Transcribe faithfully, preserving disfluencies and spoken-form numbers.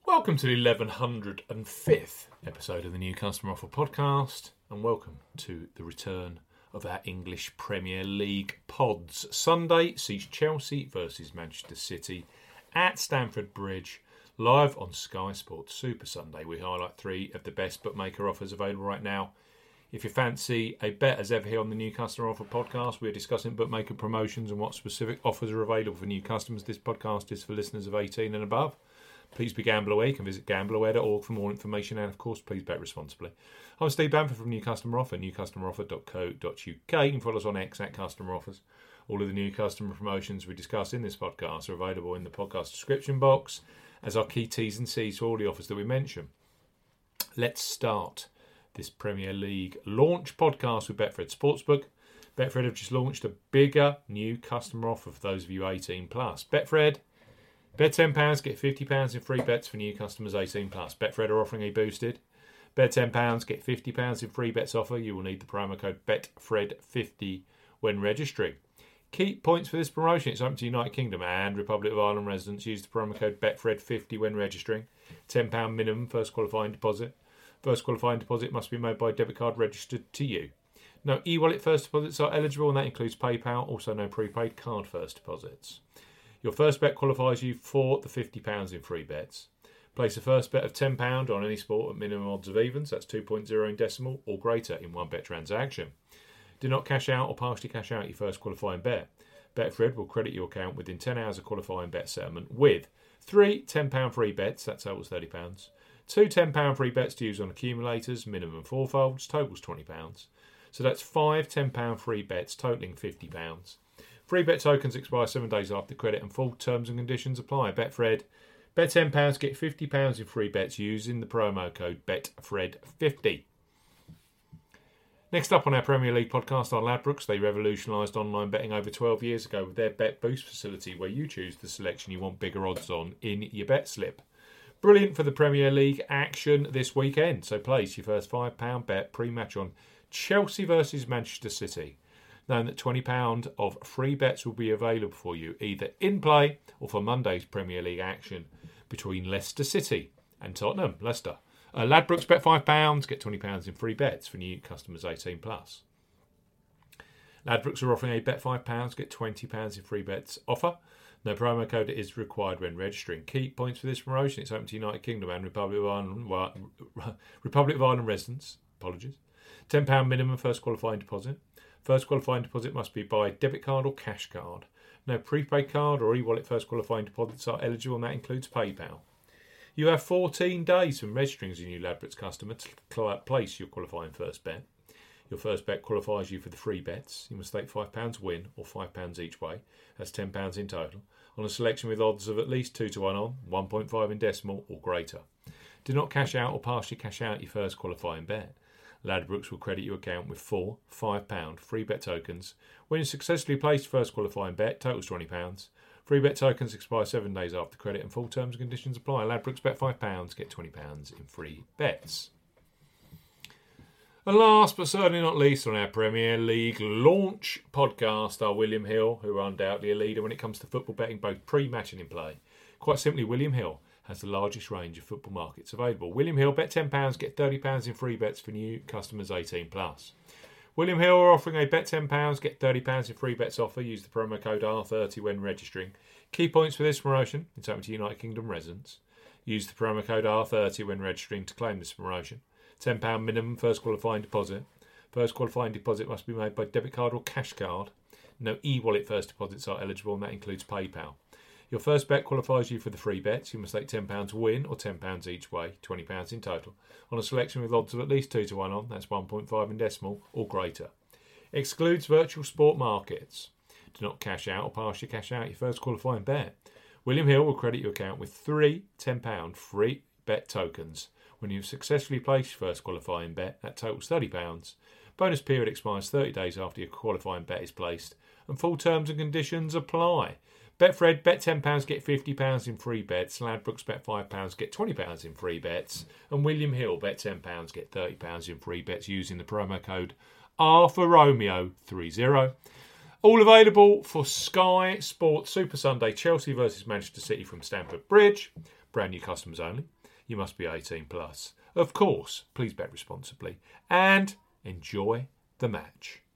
Welcome to the eleven oh fifth episode of the New Customer Offer podcast, and welcome to the return of our English Premier League pods. Sunday sees Chelsea versus Manchester City at Stamford Bridge, live on Sky Sports Super Sunday. We highlight three of the best bookmaker offers available right now. If you fancy a bet, as ever here on the New Customer Offer podcast, we're discussing bookmaker promotions and what specific offers are available for new customers. This podcast is for listeners of eighteen and above. Please be gamble aware. You can visit gamble aware dot org for more information, and of course, please bet responsibly. I'm Steve Bamford from New Customer Offer, new customer offer dot co dot uk. You can follow us on X at Customer Offers. All of the new customer promotions we discuss in this podcast are available in the podcast description box as our key T's and C's for all the offers that we mention. Let's start this Premier League launch podcast with Betfred Sportsbook. Betfred have just launched a bigger new customer offer for those of you eighteen plus. Betfred, bet ten pounds, get fifty pounds in free bets for new customers eighteen plus. Betfred are offering a boosted bet ten pounds, get fifty pounds in free bets offer. You will need the promo code bet fred fifty when registering. Key points for this promotion: it's open to United Kingdom and Republic of Ireland residents. Use the promo code bet fred fifty when registering. ten pounds minimum first qualifying deposit. First qualifying deposit must be made by debit card registered to you. No e-wallet first deposits are eligible, and that includes PayPal. Also no prepaid card first deposits. Your first bet qualifies you for the fifty pounds in free bets. Place a first bet of ten pounds on any sport at minimum odds of evens, that's two point oh in decimal, or greater in one bet transaction. Do not cash out or partially cash out your first qualifying bet. Betfred will credit your account within ten hours of qualifying bet settlement with three ten pounds free bets, that totals thirty pounds. Two ten pounds free bets to use on accumulators, minimum fourfolds, totals twenty pounds. So that's five ten pounds free bets totaling fifty pounds. Free bet tokens expire seven days after credit, and full terms and conditions apply. Betfred, bet ten pounds, get fifty pounds in free bets using the promo code bet fred fifty. Next up on our Premier League podcast are Ladbrokes. They revolutionised online betting over twelve years ago with their Bet Boost facility, where you choose the selection you want bigger odds on in your bet slip. Brilliant for the Premier League action this weekend. So place your first five pounds bet pre-match on Chelsea versus Manchester City, knowing that twenty pounds of free bets will be available for you either in play or for Monday's Premier League action between Leicester City and Tottenham. Leicester. Uh, Ladbrokes, bet five pounds, get twenty pounds in free bets for new customers eighteen plus. Ladbrokes are offering a bet five pounds, get twenty pounds in free bets offer. No promo code is required when registering. Key points for this promotion: it's open to United Kingdom and Republic of Ireland, well, Republic of Ireland residents. Apologies. ten pounds minimum first qualifying deposit. First qualifying deposit must be by debit card or cash card. No prepaid card or e-wallet first qualifying deposits are eligible, and that includes PayPal. You have fourteen days from registering as a new Ladbrokes customer to cl- place your qualifying first bet. Your first bet qualifies you for the free bets. You must stake five pounds win, or five pounds each way. That's ten pounds in total, on a selection with odds of at least two to one on, one point five in decimal or greater. Do not cash out or partially cash out your first qualifying bet. Ladbrokes will credit your account with four five pounds free bet tokens when you successfully place first qualifying bet, totals twenty pounds. Free bet tokens expire seven days after credit, and full terms and conditions apply. Ladbrokes, bet five pounds, get twenty pounds in free bets. And last but certainly not least on our Premier League launch podcast are William Hill, who are undoubtedly a leader when it comes to football betting, both pre-match and in play. Quite simply, William Hill has the largest range of football markets available. William Hill, bet ten pounds, get thirty pounds in free bets for new customers eighteen plus. William Hill are offering a bet ten pounds, get thirty pounds in free bets offer. Use the promo code R thirty when registering. Key points for this promotion: it's open to United Kingdom residents. Use the promo code R thirty when registering to claim this promotion. ten pounds minimum first qualifying deposit. First qualifying deposit must be made by debit card or cash card. No e-wallet first deposits are eligible, and that includes PayPal. Your first bet qualifies you for the free bets. You must stake ten pounds win, or ten pounds each way, twenty pounds in total, on a selection with odds of at least two to one on, that's one point five in decimal or greater. Excludes virtual sport markets. Do not cash out or partially cash out your first qualifying bet. William Hill will credit your account with three ten pounds free bet tokens when you've successfully placed your first qualifying bet. That totals thirty pounds. Bonus period expires thirty days after your qualifying bet is placed, and full terms and conditions apply. Betfred, bet ten pounds, get fifty pounds in free bets. Ladbrokes, bet five pounds, get twenty pounds in free bets. And William Hill, bet ten pounds, get thirty pounds in free bets using the promo code R for Romeo thirty. All available for Sky Sports Super Sunday, Chelsea versus Manchester City from Stamford Bridge. Brand new customers only. you must be eighteen plus. Of course, please bet responsibly and enjoy the match.